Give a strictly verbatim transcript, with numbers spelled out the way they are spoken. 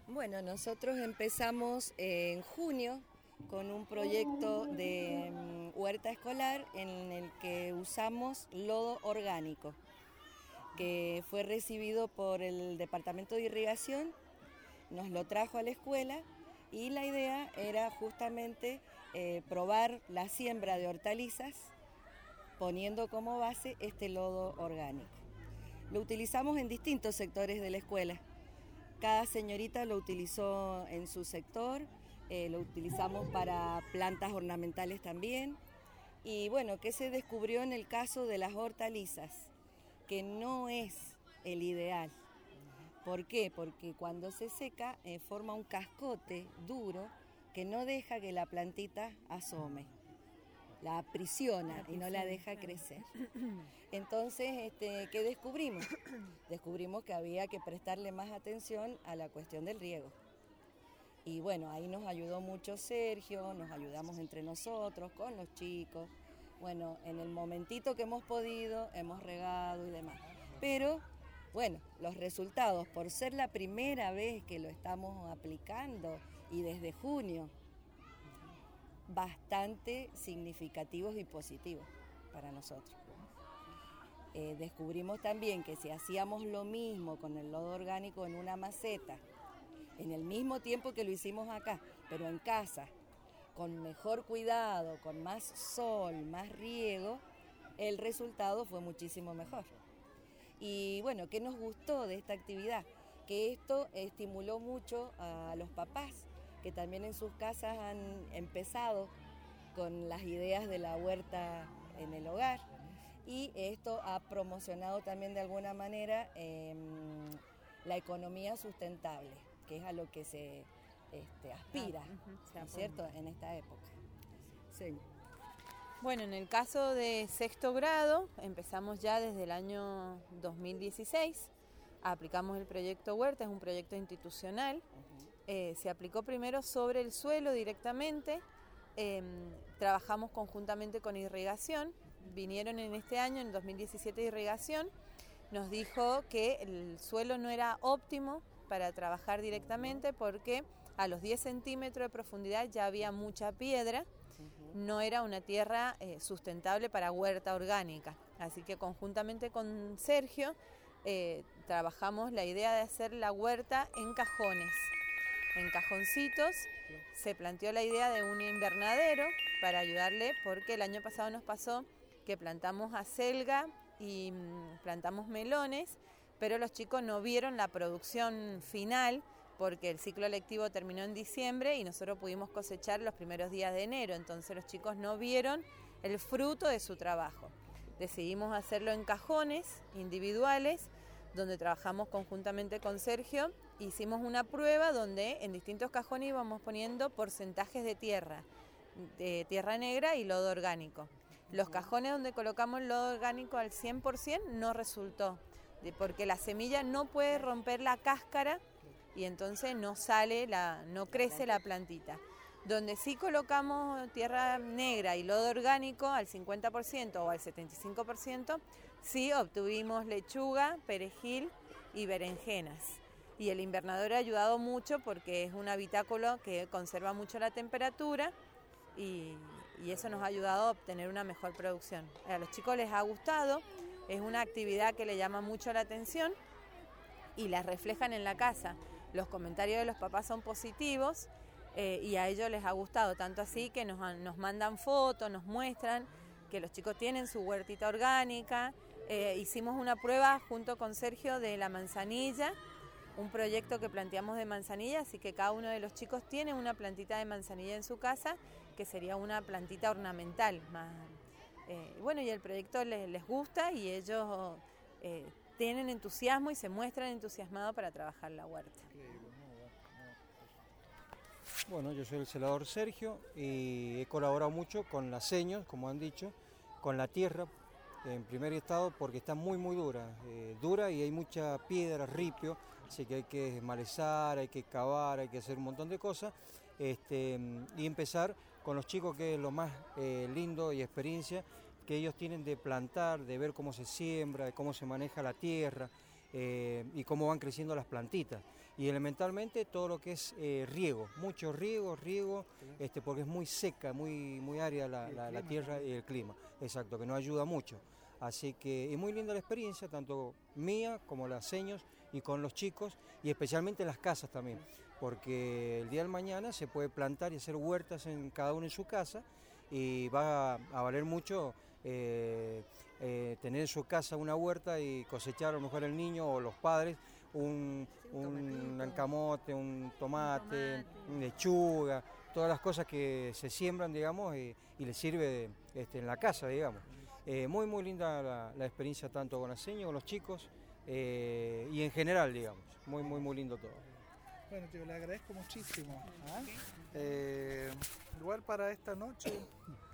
Bueno, nosotros empezamos en junio con un proyecto de um, huerta escolar en el que usamos lodo orgánico, que fue recibido por el Departamento de Irrigación, nos lo trajo a la escuela y la idea era justamente eh, probar la siembra de hortalizas poniendo como base este lodo orgánico. Lo utilizamos en distintos sectores de la escuela. Cada señorita lo utilizó en su sector, eh, lo utilizamos para plantas ornamentales también. Y bueno, ¿qué se descubrió en el caso de las hortalizas? Que no es el ideal. ¿Por qué? Porque cuando se seca eh, forma un cascote duro que no deja que la plantita asome. La aprisiona y no la deja crecer. Entonces, este, ¿qué descubrimos? Descubrimos que había que prestarle más atención a la cuestión del riego. Y bueno, ahí nos ayudó mucho Sergio, nos ayudamos entre nosotros, con los chicos. Bueno, en el momentito que hemos podido, hemos regado y demás. Pero, bueno, los resultados, por ser la primera vez que lo estamos aplicando y desde junio, bastante significativos y positivos para nosotros. Eh, descubrimos también que si hacíamos lo mismo con el lodo orgánico en una maceta, en el mismo tiempo que lo hicimos acá, pero en casa, con mejor cuidado, con más sol, más riego, el resultado fue muchísimo mejor. Y bueno, ¿qué nos gustó de esta actividad? Que esto estimuló mucho a los papás, que también en sus casas han empezado con las ideas de la huerta en el hogar, y esto ha promocionado también de alguna manera eh, la economía sustentable, que es a lo que se este, aspira, ¿no es cierto?, en esta época. Sí. Bueno, en el caso de sexto grado, empezamos ya desde el año dos mil dieciséis, aplicamos el proyecto Huerta, es un proyecto institucional. Uh-huh. Eh, se aplicó primero sobre el suelo directamente, eh, trabajamos conjuntamente con Irrigación, vinieron en este año, en dos mil diecisiete, Irrigación, nos dijo que el suelo no era óptimo para trabajar directamente porque a los diez centímetros de profundidad ya había mucha piedra, no era una tierra eh, sustentable para huerta orgánica, así que conjuntamente con Sergio eh, trabajamos la idea de hacer la huerta en cajones. En cajoncitos se planteó la idea de un invernadero para ayudarle, porque el año pasado nos pasó que plantamos acelga y plantamos melones, pero los chicos no vieron la producción final porque el ciclo lectivo terminó en diciembre y nosotros pudimos cosechar los primeros días de enero, entonces los chicos no vieron el fruto de su trabajo. Decidimos hacerlo en cajones individuales, donde trabajamos conjuntamente con Sergio. Hicimos una prueba donde en distintos cajones íbamos poniendo porcentajes de tierra, de tierra negra y lodo orgánico. Los cajones donde colocamos lodo orgánico al cien por ciento no resultó, porque la semilla no puede romper la cáscara y entonces no sale, la, no crece la plantita. Donde sí colocamos tierra negra y lodo orgánico al cincuenta por ciento o al setenta y cinco por ciento, sí obtuvimos lechuga, perejil y berenjenas. Y el invernadero ha ayudado mucho porque es un habitáculo que conserva mucho la temperatura y, y eso nos ha ayudado a obtener una mejor producción. A los chicos les ha gustado, es una actividad que les llama mucho la atención y la reflejan en la casa. Los comentarios de los papás son positivos. Eh, y a ellos les ha gustado, tanto así que nos, nos mandan fotos, nos muestran que los chicos tienen su huertita orgánica. Eh, hicimos una prueba junto con Sergio de la manzanilla, un proyecto que planteamos de manzanilla, así que cada uno de los chicos tiene una plantita de manzanilla en su casa, que sería una plantita ornamental. Más, eh, bueno, y el proyecto les, les gusta y ellos eh, tienen entusiasmo y se muestran entusiasmados para trabajar la huerta. Bueno, yo soy el celador Sergio y he colaborado mucho con las señas, como han dicho, con la tierra en primer estado porque está muy muy dura, eh, dura y hay mucha piedra, ripio, así que hay que desmalezar, hay que cavar, hay que hacer un montón de cosas este, y empezar con los chicos, que es lo más eh, lindo y experiencia que ellos tienen de plantar, de ver cómo se siembra, de cómo se maneja la tierra. Eh, y cómo van creciendo las plantitas. y elementalmente todo lo que es eh, riego, mucho riego, riego, este, porque es muy seca, muy, muy árida la, la, la tierra y el clima, exacto, que nos ayuda mucho. Así que es muy linda la experiencia, tanto mía como las seños y con los chicos, y especialmente en las casas también, porque el día de mañana se puede plantar y hacer huertas en cada uno en su casa, y va a, a valer mucho eh, eh, tener en su casa una huerta y cosechar a lo mejor el niño o los padres un, un, un camote, un tomate, un tomate, lechuga, todas las cosas que se siembran, digamos, y, y les sirve este, en la casa, digamos. Eh, muy, muy linda la, la experiencia tanto con las señas, con los chicos eh, y en general, digamos. Muy, muy, muy lindo todo. Bueno, tío, le agradezco muchísimo. ¿Ah? Eh, igual para esta noche